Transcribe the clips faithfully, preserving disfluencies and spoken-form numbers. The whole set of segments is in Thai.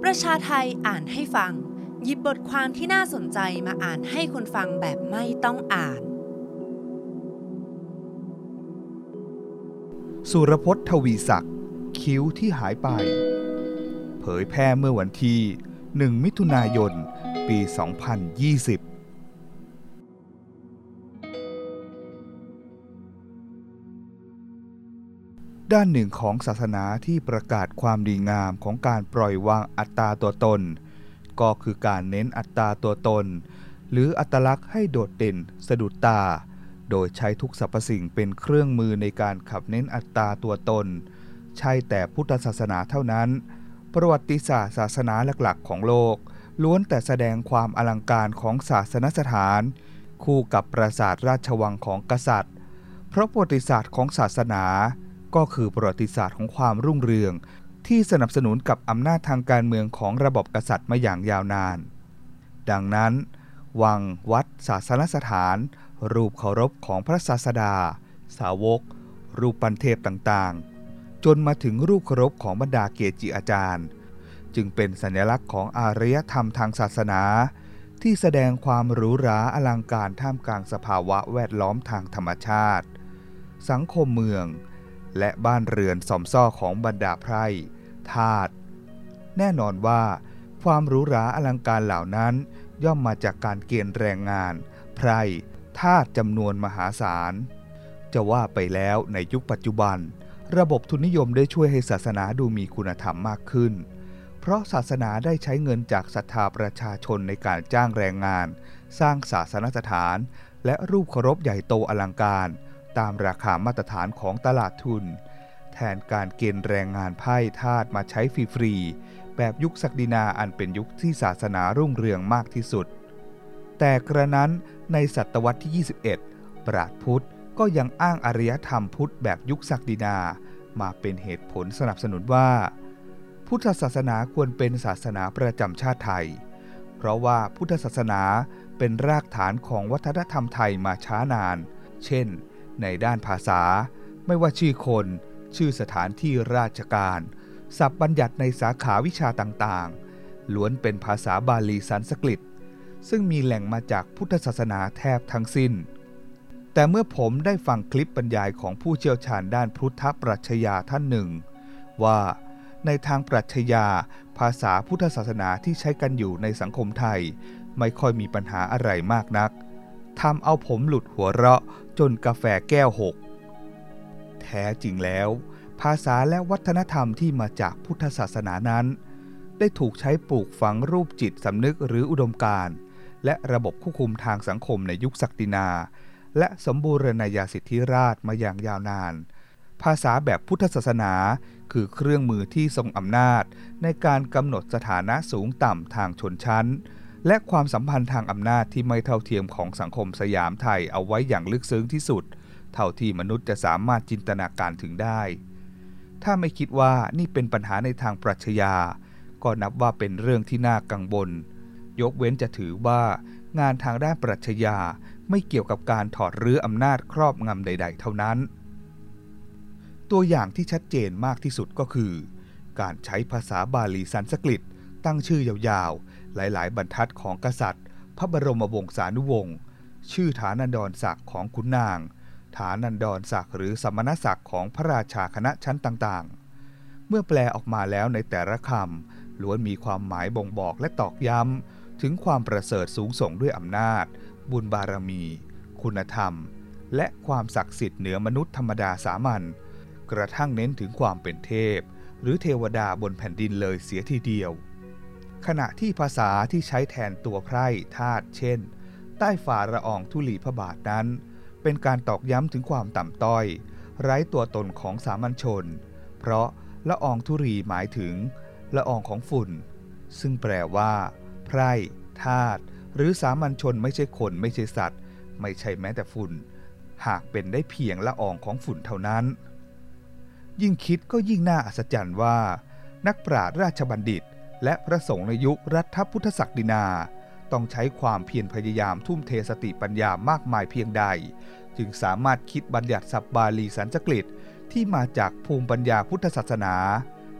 ประชาไทยอ่านให้ฟังหยิบบทความที่น่าสนใจมาอ่านให้คนฟังแบบไม่ต้องอ่านสุรพจน์ ทวีศักดิ์คิ้วที่หายไปเผยแพร่เมื่อวันที่หนึ่งมิถุนายนปีสองพันยี่สิบด้านหนึ่งของศาสนาที่ประกาศความดีงามของการปล่อยวางอัตตาตัวตนก็คือการเน้นอัตตาตัวตนหรืออัตลักษณ์ให้โดดเด่นสะดุดตาโดยใช้ทุกสรรพสิ่งเป็นเครื่องมือในการขับเน้นอัตตาตัวตนใช่แต่พุทธศาสนาเท่านั้นประวัติศาสตร์ศาสนาหลักๆของโลกล้วนแต่แสดงความอลังการของศาสนสถานคู่กับปราสาทราชวังของกษัตริย์เพราะประวัติศาสตร์ของศาสนาก็คือประวัติศาสตร์ของความรุ่งเรืองที่สนับสนุนกับอำนาจทางการเมืองของระบบกษัตริย์มาอย่างยาวนานดังนั้นวังวัดศาสนสถานรูปเคารพของพระศาสดาสาวกรูปปั้นเทพต่างๆจนมาถึงรูปเคารพของบรรดาเกจิอาจารย์จึงเป็นสัญลักษณ์ของอารยธรรมทางศาสนาที่แสดงความหรูหราอลังการท่ามกลางสภาวะแวดล้อมทางธรรมชาติสังคมเมืองและบ้านเรือนสอมซ่อของบรรดาไพร่ทาสแน่นอนว่าความหรูหราอลังการเหล่านั้นย่อมมาจากการเกณฑ์แรงงานไพร่ทาสจำนวนมหาศาลจะว่าไปแล้วในยุคปัจจุบันระบบทุนนิยมได้ช่วยให้ศาสนาดูมีคุณธรรมมากขึ้นเพราะศาสนาได้ใช้เงินจากศรัทธาประชาชนในการจ้างแรงงานสร้างศาสนสถานและรูปเคารพใหญ่โตอลังการตามราคามาตรฐานของตลาดทุนแทนการเกณฑ์แรงงานไพร่ทาสมาใช้ฟรีๆแบบยุคศักดินาอันเป็นยุคที่ศาสนารุ่งเรืองมากที่สุดแต่กระนั้นในศตวรรษที่ยี่สิบเอ็ดปราชญ์พุทธก็ยังอ้างอารยธรรมพุทธแบบยุคศักดินามาเป็นเหตุผลสนับสนุนว่าพุทธศาสนาควรเป็นศาสนาประจำชาติไทยเพราะว่าพุทธศาสนาเป็นรากฐานของวัฒนธรรมไทยมาช้านานเช่นในด้านภาษาไม่ว่าชื่อคนชื่อสถานที่ราชการศัพท์บัญญัติในสาขาวิชาต่างๆล้วนเป็นภาษาบาลีสันสกฤตซึ่งมีแหล่งมาจากพุทธศาสนาแทบทั้งสิ้นแต่เมื่อผมได้ฟังคลิปบรรยายของผู้เชี่ยวชาญด้านพุทธปรัชญาท่านหนึ่งว่าในทางปรัชญาภาษาพุทธศาสนาที่ใช้กันอยู่ในสังคมไทยไม่ค่อยมีปัญหาอะไรมากนักทำเอาผมหลุดหัวเราะจนกาแฟแก้วหกแท้จริงแล้วภาษาและวัฒนธรรมที่มาจากพุทธศาสนานั้นได้ถูกใช้ปลูกฝังรูปจิตสำนึกหรืออุดมการณ์และระบบควบคุมทางสังคมในยุคศักดินาและสมบูรณาญาสิทธิราชมาอย่างยาวนานภาษาแบบพุทธศาสนาคือเครื่องมือที่ทรงอำนาจในการกำหนดสถานะสูงต่ำทางชนชั้นและความสัมพันธ์ทางอำนาจที่ไม่เท่าเทียมของสังคมสยามไทยเอาไว้อย่างลึกซึ้งที่สุดเท่าที่มนุษย์จะสามารถจินตนาการถึงได้ถ้าไม่คิดว่านี่เป็นปัญหาในทางปรัชญาก็นับว่าเป็นเรื่องที่น่ากังวลยกเว้นจะถือว่างานทางด้านปรัชญาไม่เกี่ยวกับการถอดรื้ออำนาจครอบงำใดๆเท่านั้นตัวอย่างที่ชัดเจนมากที่สุดก็คือการใช้ภาษาบาลีสันสกฤตตั้งชื่อยาวๆหลายๆบรรทัดของกษัตริย์พระบรมวงศานุวงศ์ชื่อฐานันดรศักดิ์ของขุนนางฐานันดรศักดิ์หรือสมณศักดิ์ของพระราชาคณะชั้นต่างๆเมื่อแปลออกมาแล้วในแต่ละคำล้วนมีความหมายบ่งบอกและตอกย้ำถึงความประเสริฐสูงส่งด้วยอำนาจบุญบารมีคุณธรรมและความศักดิ์สิทธิ์เหนือมนุษย์ธรรมดาสามัญกระทั่งเน้นถึงความเป็นเทพหรือเทวดาบนแผ่นดินเลยเสียทีเดียวขณะที่ภาษาที่ใช้แทนตัวไพร่ทาสเช่นใต้ฝ่าละอองธุลีพระบาทนั้นเป็นการตอกย้ำถึงความต่ำต้อยไร้ตัวตนของสามัญชนเพราะละอองธุลีหมายถึงละอองของฝุ่นซึ่งแปลว่าไพร่ทาสหรือสามัญชนไม่ใช่คนไม่ใช่สัตว์ไม่ใช่แม้แต่ฝุ่นหากเป็นได้เพียงละอองของฝุ่นเท่านั้นยิ่งคิดก็ยิ่งน่าอัศจรรย์ว่านักปราชญ์ราชบัณฑิตและพระสงฆ์ในยุครัฐพุทธศักดินาต้องใช้ความเพียรพยายามทุ่มเทสติปัญญามากมายเพียงใดจึงสามารถคิดบัญญัติศัพท์บาลีสันสกฤตที่มาจากภูมิปัญญาพุทธศาสนา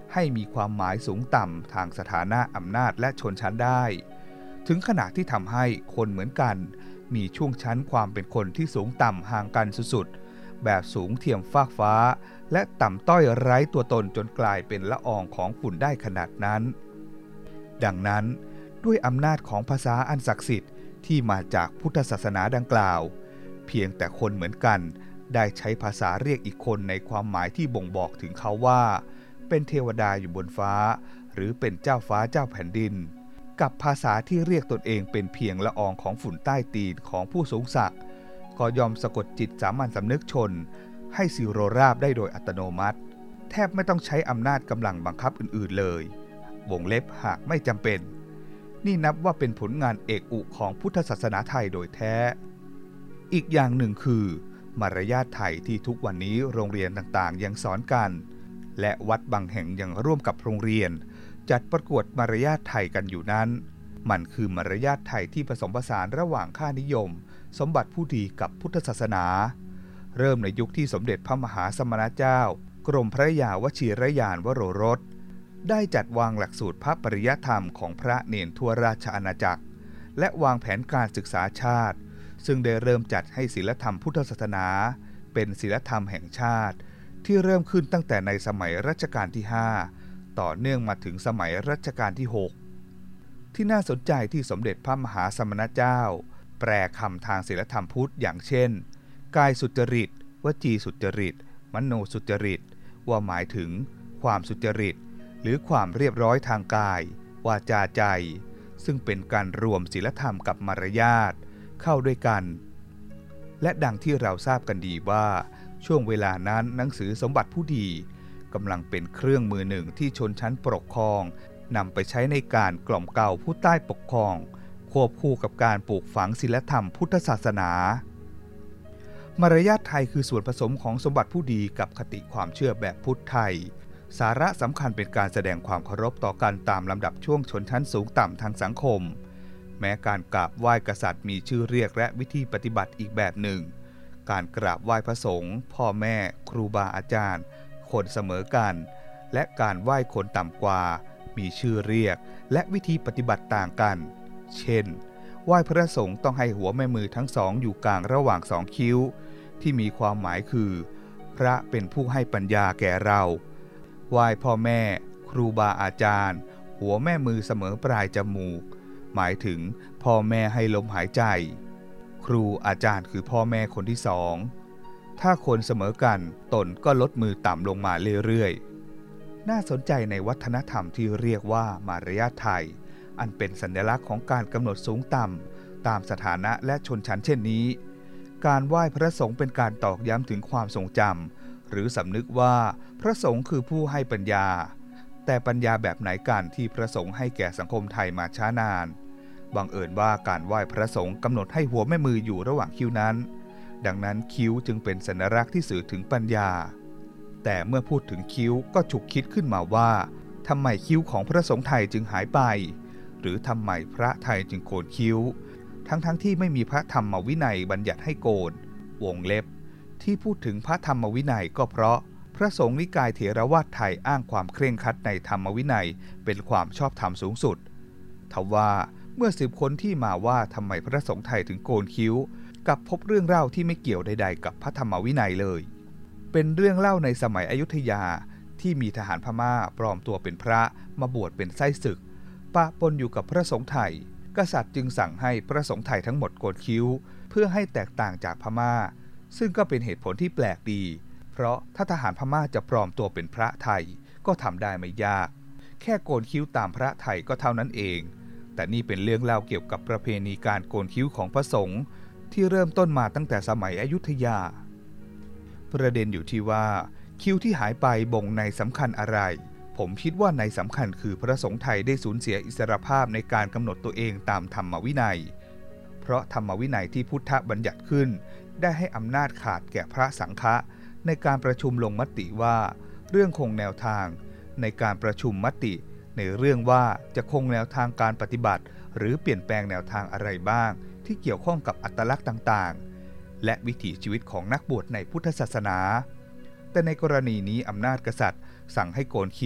ให้มีความหมายสูงต่ำทางสถานะอำนาจและชนชั้นได้ถึงขนาดที่ทำให้คนเหมือนกันมีช่วงชั้นความเป็นคนที่สูงต่ำห่างกันสุดๆแบบสูงเทียมฟากฟ้าและต่ำต้อยไร้ตัวตนจนกลายเป็นละอองของฝุ่นได้ขนาดนั้นดังนั้นด้วยอำนาจของภาษาอันศักดิ์สิทธิ์ที่มาจากพุทธศาสนาดังกล่าวเพียงแต่คนเหมือนกันได้ใช้ภาษาเรียกอีกคนในความหมายที่บ่งบอกถึงเขาว่าเป็นเทวดาอยู่บนฟ้าหรือเป็นเจ้าฟ้าเจ้าแผ่นดินกับภาษาที่เรียกตนเองเป็นเพียงละอองของฝุ่นใต้ตีนของผู้สูงศักดิ์ก็ยอมสะกดจิตสามัญสำนึกชนให้สิโรราบได้โดยอัตโนมัติแทบไม่ต้องใช้อำนาจกำลังบังคับอื่นๆเลยวงเล็บหากไม่จำเป็นนี่นับว่าเป็นผลงานเอกอุของพุทธศาสนาไทยโดยแท้อีกอย่างหนึ่งคือมารยาทไทยที่ทุกวันนี้โรงเรียนต่างๆยังสอนกันและวัดบางแห่งยังร่วมกับโรงเรียนจัดประกวดมารยาทไทยกันอยู่นั้นมันคือมารยาทไทยที่ผสมผสานระหว่างค่านิยมสมบัติผู้ดีกับพุทธศาสนาเริ่มในยุคที่สมเด็จพระมหาสมณเจ้ากรมพระยาวชิรยานวโรรสได้จัดวางหลักสูตรพระปริยธรรมของพระเนนทั่วราชอาณาจักรและวางแผนการศึกษาชาติซึ่งได้เริ่มจัดให้ศีลธรรมพุทธศาสนาเป็นศีลธรรมแห่งชาติที่เริ่มขึ้นตั้งแต่ในสมัยรัชกาลที่ห้าต่อเนื่องมาถึงสมัยรัชกาลที่หกที่น่าสนใจที่สมเด็จพระมหาสมณเจ้าแปลคำทางศีลธรรมพุทธอย่างเช่นกายสุจริตวจีสุจริตมโนสุจริตว่าหมายถึงความสุจริตหรือความเรียบร้อยทางกายวาจาใจซึ่งเป็นการรวมศีลธรรมกับมารยาทเข้าด้วยกันและดังที่เราทราบกันดีว่าช่วงเวลานั้นหนังสือสมบัติผู้ดีกำลังเป็นเครื่องมือหนึ่งที่ชนชั้นปกครองนำไปใช้ในการกล่อมเกลาผู้ใต้ปกครองควบคู่กับการปลูกฝังศีลธรรมพุทธศาสนามารยาทไทยคือส่วนผสมของสมบัติผู้ดีกับคติความเชื่อแบบพุทธไทยสาระสำคัญเป็นการแสดงความเคารพต่อกันตามลำดับช่วงชนชั้นสูงต่ำทางสังคมแม้การกราบไหว้กษัตริย์มีชื่อเรียกและวิธีปฏิบัติอีกแบบหนึ่งการกราบไหว้พระสงฆ์พ่อแม่ครูบาอาจารย์คนเสมอกันและการไหว้คนต่ำกว่ามีชื่อเรียกและวิธีปฏิบัติต่างกันเช่นไหว้พระสงฆ์ต้องให้หัวแม่มือทั้งสองอยู่กลางระหว่างสองคิ้วที่มีความหมายคือพระเป็นผู้ให้ปัญญาแก่เราไหว้พ่อแม่ครูบาอาจารย์หัวแม่มือเสมอปลายจมูกหมายถึงพ่อแม่ให้ลมหายใจครูอาจารย์คือพ่อแม่คนที่สองถ้าคนเสมอกันตนก็ลดมือต่ำลงมาเรื่อยๆน่าสนใจในวัฒนธรรมที่เรียกว่ามารยาทไทยอันเป็นสัญลักษณ์ของการกำหนดสูงต่ำตามสถานะและชนชั้นเช่นนี้การไหว้พระสงฆ์เป็นการตอกย้ำถึงความทรงจำหรือสำนึกว่าพระสงฆ์คือผู้ให้ปัญญาแต่ปัญญาแบบไหนกันที่พระสงฆ์ให้แก่สังคมไทยมาช้านานบังเอิญว่าการไหว้พระสงฆ์กำหนดให้หัวแม่มืออยู่ระหว่างคิ้วนั้นดังนั้นคิ้วจึงเป็นสัญลักษณ์ที่สื่อถึงปัญญาแต่เมื่อพูดถึงคิ้วก็ฉุกคิดขึ้นมาว่าทำไมคิ้วของพระสงฆ์ไทยจึงหายไปหรือทำไมพระไทยจึงโกนคิ้วทั้งๆ ท, ที่ไม่มีพระธรรมวินัยบัญญัติให้โกนวงเล็บที่พูดถึงพระธรรมวินัยก็เพราะพระสงฆ์นิกายเถรวาทไทยอ้างความเคร่งครัดในธรรมวินัยเป็นความชอบธรรมสูงสุดทว่าเมื่อสืบค้นที่มาว่าทำไมพระสงฆ์ไทยถึงโกนคิ้วกับพบเรื่องเล่าที่ไม่เกี่ยวใดๆกับพระธรรมวินัยเลยเป็นเรื่องเล่าในสมัยอยุธยาที่มีทหารพม่าปลอมตัวเป็นพระมาบวชเป็นไส้ศึกปะปนอยู่กับพระสงฆ์ไทยกษัตริย์จึงสั่งให้พระสงฆ์ไทยทั้งหมดโกนคิ้วเพื่อให้แตกต่างจากพม่าซึ่งก็เป็นเหตุผลที่แปลกดีเพราะถ้าทหารพม่าจะปลอมตัวเป็นพระไทยก็ทำได้ไม่ยากแค่โกนคิ้วตามพระไทยก็เท่านั้นเองแต่นี่เป็นเรื่องเล่าเกี่ยวกับประเพณีการโกนคิ้วของพระสงฆ์ที่เริ่มต้นมาตั้งแต่สมัยอยุธยาประเด็นอยู่ที่ว่าคิ้วที่หายไปบ่งในสำคัญอะไรผมคิดว่าในสำคัญคือพระสงฆ์ไทยได้สูญเสียอิสรภาพในการกำหนดตัวเองตามธรรมวินัยเพราะธรรมวินัยที่พุทธบัญญัติขึ้นได้ให้อำนาจขาดแก่พระสังฆะในการประชุมลงมติว่าเรื่องคงแนวทางในการประชุมมติในเรื่องว่าจะคงแนวทางการปฏิบัติหรือเปลี่ยนแปลงแนวทางอะไรบ้างที่เกี่ยวข้องกับอัตลักษณ์ต่างๆและวิถีชีวิตของนักบวชในพุทธศาสนาแต่ในกรณีนี้อำนาจกษัตริย์สั่งให้โกนคิ้ว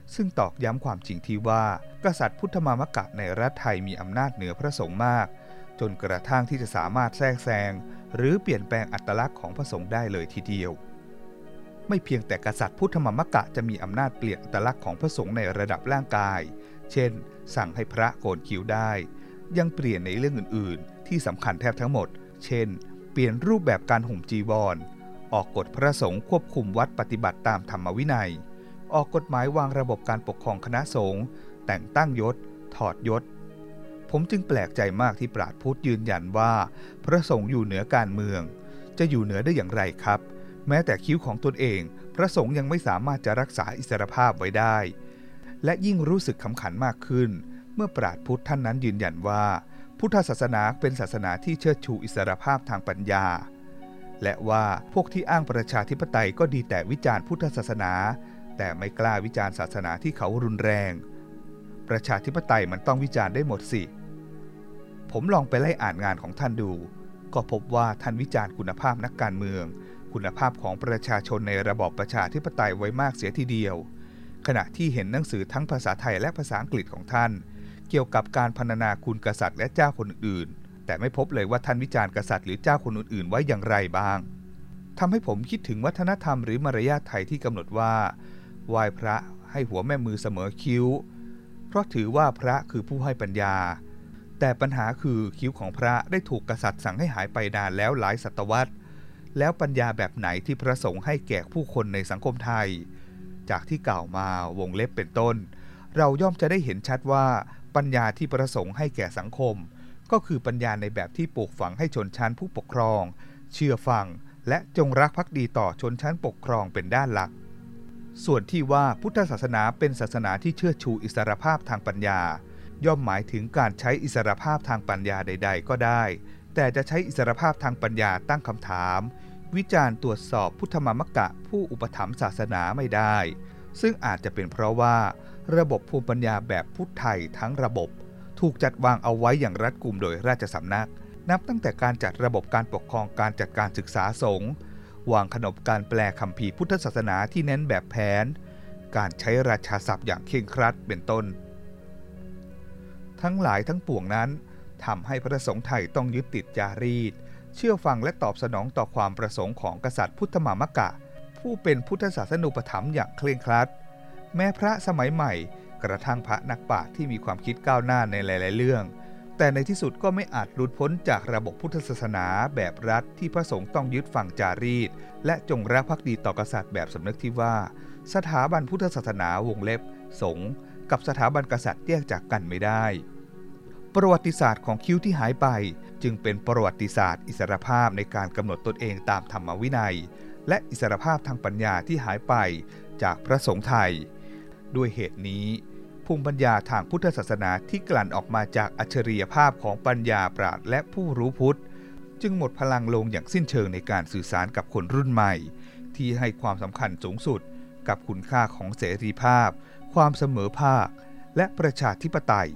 ซึ่งตอกย้ำความจริงที่ว่ากษัตริย์พุทธมามกะในรัฐไทยมีอำนาจเหนือพระสงฆ์มากจนกระทั่งที่จะสามารถแทรกแซงหรือเปลี่ยนแปลงอัตลักษณ์ของพระสงฆ์ได้เลยทีเดียวไม่เพียงแต่กษัตริย์พุทธมามกะจะมีอำนาจเปลี่ยนอัตลักษณ์ของพระสงฆ์ในระดับร่างกายเช่นสั่งให้พระโกนคิ้วได้ยังเปลี่ยนในเรื่องอื่นๆที่สำคัญแทบทั้งหมดเช่นเปลี่ยนรูปแบบการห่มจีวรออกกฎพระสงฆ์ควบคุมวัดปฏิบัติตามธรรมวินัยออกกฎหมายวางระบบการปกครองคณะสงฆ์แต่งตั้งยศถอดยศผมจึงแปลกใจมากที่ปราชญ์พุทธยืนยันว่าพระสงฆ์อยู่เหนือการเมืองจะอยู่เหนือได้อย่างไรครับแม้แต่คิ้วของตนเองพระสงฆ์ยังไม่สามารถจะรักษาอิสรภาพไว้ได้และยิ่งรู้สึกขำขันมากขึ้นเมื่อปราชญ์พุทธท่านนั้นยืนยันว่าพุทธศาสนาเป็นศาสนาที่เชิดชูอิสรภาพทางปัญญาและว่าพวกที่อ้างประชาธิปไตยก็ดีแต่วิจารณ์พุทธศาสนาแต่ไม่กล้าวิจารณ์ศาสนาที่เขารุนแรงประชาธิปไตยมันต้องวิจารณ์ได้หมดสิผมลองไปไล่อ่านงานของท่านดูก็พบว่าท่านวิจารณ์คุณภาพนักการเมืองคุณภาพของประชาชนในระบอบประชาธิปไตยไว้มากเสียทีเดียวขณะที่เห็นหนังสือทั้งภาษาไทยและภาษาอังกฤษของท่านเกี่ยวกับการพรรณนาคุณกษัตริย์และเจ้าคนอื่นแต่ไม่พบเลยว่าท่านวิจารณ์กษัตริย์หรือเจ้าคนอื่นๆไว้อย่างไรบ้างทำให้ผมคิดถึงวัฒนธรรมหรือมารยาทไทยที่กำหนดว่าไหว้พระให้หัวแม่มือเสมอคิ้วเพราะถือว่าพระคือผู้ให้ปัญญาแต่ปัญหาคือคิ้วของพระได้ถูกกษัตริย์สั่งให้หายไปนานแล้วหลายศตวรรษแล้วปัญญาแบบไหนที่พระสงฆ์ให้แก่ผู้คนในสังคมไทยจากที่กล่าวมาวงเล็บเป็นต้นเราย่อมจะได้เห็นชัดว่าปัญญาที่พระสงฆ์ให้แก่สังคมก็คือปัญญาในแบบที่ปลูกฝังให้ชนชั้นผู้ปกครองเชื่อฟังและจงรักภักดีต่อชนชั้นปกครองเป็นด้านหลักส่วนที่ว่าพุทธศาสนาเป็นศาสนาที่เชิดชูอิสรภาพทางปัญญาย่อมหมายถึงการใช้อิสรภาพทางปัญญาใดๆก็ได้แต่จะใช้อิสรภาพทางปัญญาตั้งคำถามวิจารณ์ตรวจสอบพุทธมามกะผู้อุปถัมภ์ศาสนาไม่ได้ซึ่งอาจจะเป็นเพราะว่าระบบภูมิปัญญาแบบพุทธไทยทั้งระบบถูกจัดวางเอาไว้อย่างรัดกุมโดยราชสำนักนับตั้งแต่การจัดระบบการปกครองการจัดการศึกษาสงฆ์วางขนบการแปลคัมภีร์พุทธศาสนาที่เน้นแบบแผนการใช้ราชาศัพท์อย่างเคร่งครัดเป็นต้นทั้งหลายทั้งปวงนั้นทำให้พระสงฆ์ไทยต้องยึดติดจารีตเชื่อฟังและตอบสนองต่อความประสงค์ของกษัตริย์พุทธมามกะผู้เป็นพุทธศาสนูปถัมภ์อย่างเคร่งครัดแม้พระสมัยใหม่กระทั่งพระนักปราชญ์ที่มีความคิดก้าวหน้าในหลายๆเรื่องแต่ในที่สุดก็ไม่อาจหลุดพ้นจากระบบพุทธศาสนาแบบรัฐที่พระสงฆ์ต้องยึดฟังจารีตและจงรักภักดีต่อกษัตริย์แบบสำนึกที่ว่าสถาบันพุทธศาสนาวงเล็บสงฆ์กับสถาบันกษัตริย์แยกจากกันไม่ได้ประวัติศาสตร์ของคิ้วที่หายไปจึงเป็นประวัติศาสตร์อิสรภาพในการกำหนดตนเองตามธรรมวินัยและอิสรภาพทางปัญญาที่หายไปจากพระสงฆ์ไทยด้วยเหตุนี้ภูมิปัญญาทางพุทธศาสนาที่กลั่นออกมาจากอัจฉริยภาพของปัญญาปราชญ์และผู้รู้พุทธจึงหมดพลังลงอย่างสิ้นเชิงในการสื่อสารกับคนรุ่นใหม่ที่ให้ความสำคัญสูงสุดกับคุณค่าของเสรีภาพความเสมอภาคและประชาธิปไตย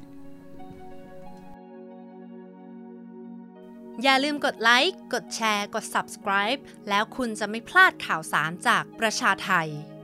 อย่าลืมกดไลค์กดแชร์กด ซับสไครบ์ แล้วคุณจะไม่พลาดข่าวสารจากประชาไทย